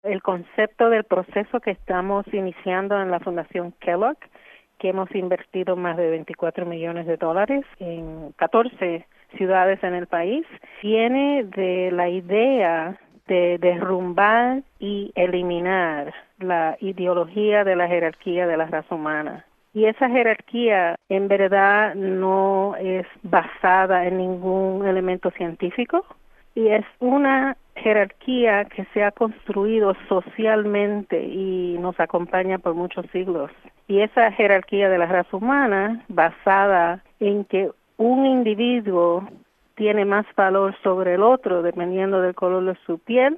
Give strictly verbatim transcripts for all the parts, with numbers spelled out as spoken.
El concepto del proceso que estamos iniciando en la Fundación Kellogg, que hemos invertido más de veinticuatro millones de dólares en catorce ciudades en el país, viene de la idea de derrumbar y eliminar la ideología de la jerarquía de la raza humana. Y esa jerarquía en verdad no es basada en ningún elemento científico y es una jerarquía que se ha construido socialmente y nos acompaña por muchos siglos. Y esa jerarquía de la raza humana basada en que un individuo tiene más valor sobre el otro dependiendo del color de su piel,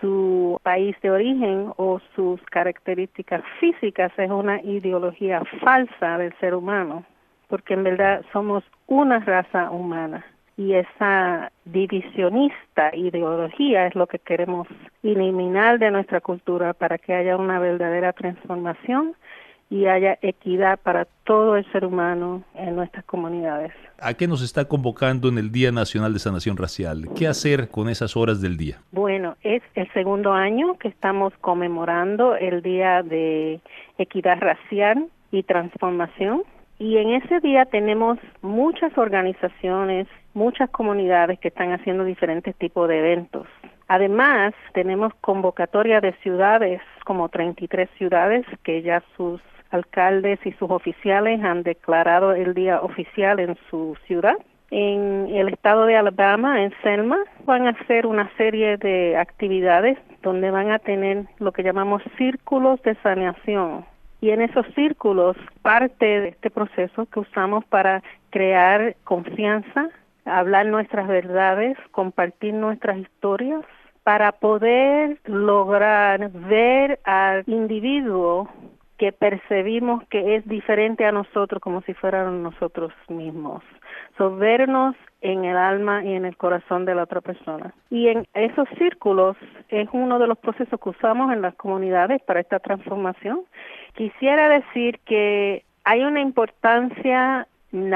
su país de origen o sus características físicas, es una ideología falsa del ser humano, porque en verdad somos una raza humana. Y esa divisionista ideología es lo que queremos eliminar de nuestra cultura para que haya una verdadera transformación y haya equidad para todo el ser humano en nuestras comunidades. ¿A qué nos está convocando en el Día Nacional de Sanación Racial? ¿Qué hacer con esas horas del día? Bueno, es el segundo año que estamos conmemorando el Día de Equidad Racial y Transformación. Y en ese día tenemos muchas organizaciones, muchas comunidades que están haciendo diferentes tipos de eventos. Además, tenemos convocatoria de ciudades, como treinta y tres ciudades, que ya sus alcaldes y sus oficiales han declarado el día oficial en su ciudad. En el estado de Alabama, en Selma, van a hacer una serie de actividades donde van a tener lo que llamamos círculos de sanación. Y en esos círculos, parte de este proceso que usamos para crear confianza, hablar nuestras verdades, compartir nuestras historias, para poder lograr ver al individuo que percibimos que es diferente a nosotros como si fuéramos nosotros mismos. So, vernos en el alma y en el corazón de la otra persona. Y en esos círculos es uno de los procesos que usamos en las comunidades para esta transformación. Quisiera decir que hay una importancia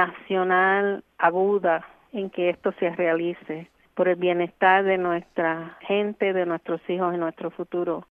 nacional aguda en que esto se realice por el bienestar de nuestra gente, de nuestros hijos y nuestro futuro.